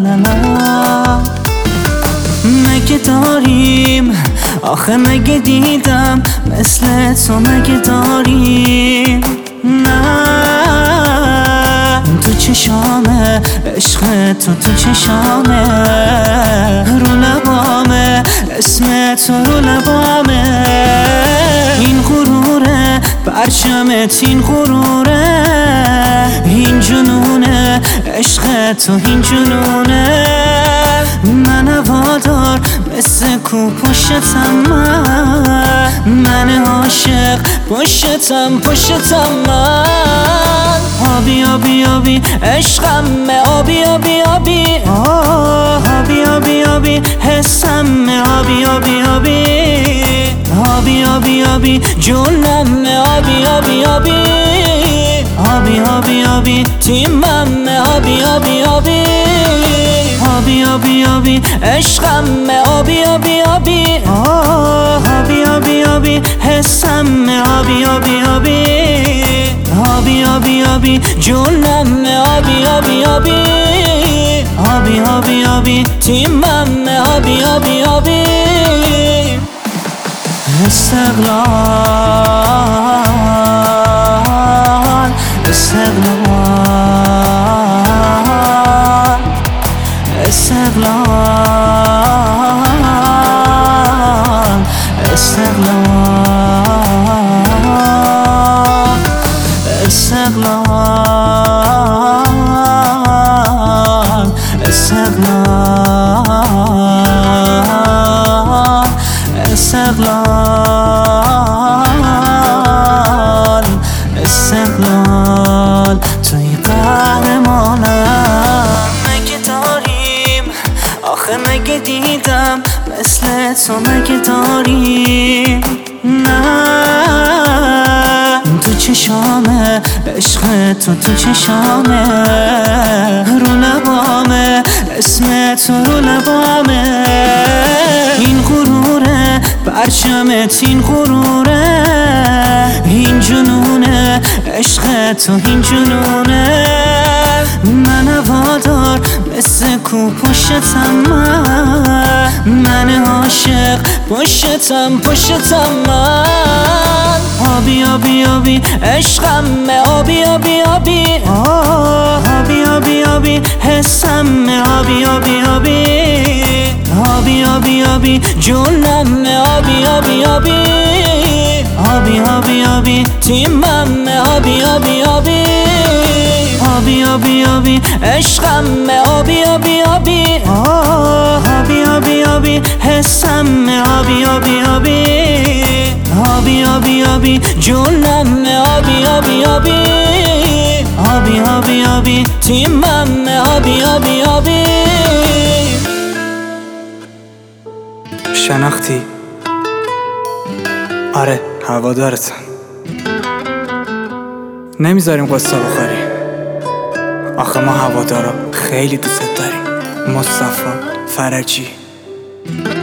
لا لا. مگه داریم آخه مگه دیدم مثل تو مگه داریم؟ نه تو چشامه عشق تو چشامه، رو لبامه اسم تو رو لبامه. این غروره پرچمت این غروره، این جنونه عشق تو این جنونه. من هوادار مثل کو پشتم، من عاشق پشتم من. آبی آبی آبی عشقمه، آبی آبی آبی آبی آبی آبی حسمه، آبی آبی آبی آبی آبی آبی جونمه، آبی آبی آبی آبی آبی آبی تیممه، آبی آبی آبی آبی آبی آبی عشقمه، آبی آبی آبی آبی آبی آبی حسمه، آبی آبی آبی آبی آبی آبی جونمه، آبی آبی آبی آبی آبی آبی تیممه، آبی آبی آبی. استقلال استقلال استقلال استقلال استقلال استقلال استقلال استقلال توی قهرمانم. مگه داریم آخه مگه دیدم مثل تو مگه داریم؟ نه تو چشامه عشق تو چشامه، رو لبامه اسم تو رو لبامه. این غروره پرچمت این غروره، این جنونه عشق تو این جنونه. من هوادار مثل کو پشتم، من عاشق پشتم من. آبی آبی آبی عشقمه، آبی آبی آبی آبی آبی آبی حسمه، آبی آبی آبی آبی آبی آبی جونمه، آبی آبی آبی آبی آبی آبی تیممه، آبی آبی آبی آبی آبی آبی عشقمه، آبی آبی آبی آبی آبی آبی حسمه، آبی آبی آبی آبی آبی آبی جونمه، آبی آبی آبی آبی آبی آبی تیممه، آبی آبی آبی. شناختی؟ آره هوادارتم، نمیذاریم قصه بخوری. آخه ما هوادارا خیلی دوست داریم. مصطفی فرجی.